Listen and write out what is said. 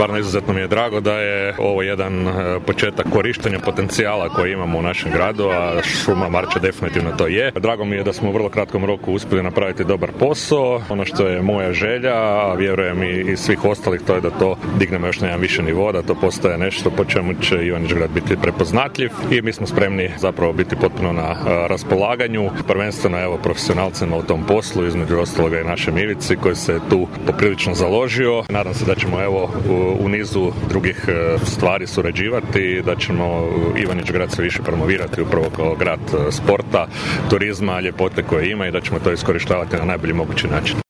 stvarno izuzetno mi je drago da je ovo jedan početak korištenja potencijala koji imamo u našem gradu, a šuma Marča definitivno to je. Drago mi je da smo u vrlo kratkom roku uspjeli napraviti dobar posao. Ono što je moja želja, a vjerujem i svih ostalih, to je da to dignemo još na jedan više nivo, da to postaje nešto po čemu će Ivanić Grad biti prepoznatljiv i mi smo spremni zapravo biti potpuno na raspolaganju, prvenstveno profesionalcima u tom poslu, između ostaloga i našem Ivici koji se tu poprilično založio. Nadam se da ćemo u nizu drugih stvari surađivati i da ćemo Ivanić Grad sve više promovirati upravo kao grad sporta, turizma, ljepote koje ima i da ćemo to iskorištavati na najbolji mogući način.